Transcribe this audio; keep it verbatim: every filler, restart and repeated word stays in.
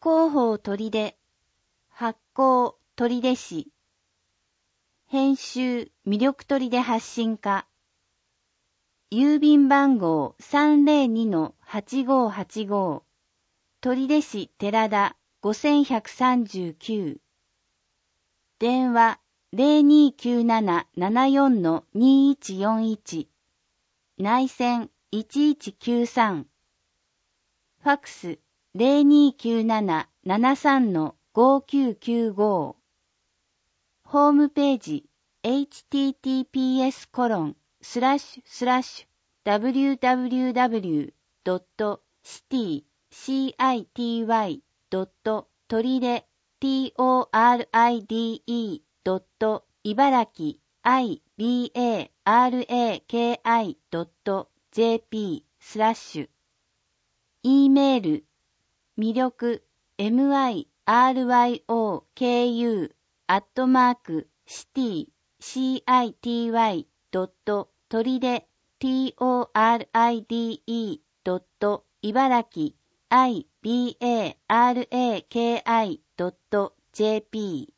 広報取手、発行取手市、編集魅力取手発信課、郵便番号 さんぜろにのはちごはちご、取手市寺田ごせんひゃくさんじゅうきゅう、電話 ゼロにきゅうなな ななよんのにいちよんいち、内線いちいちきゅうさん、ファックス ゼロにきゅうなな ななさんのごきゅうきゅうご、ホームページ エイチティーティーピーエス コロンスラッシュスラッシュ ダブリューダブリューダブリュー ドット シティ シティ ドット トリデ トリデ ドット 茨城 イバラキ ドット ジェーピー スラッシュ E メール魅力 ミロク アットマークシティ シティ ドット トリデ トリデ ドット 茨城 イバラキ ドット ジェーピー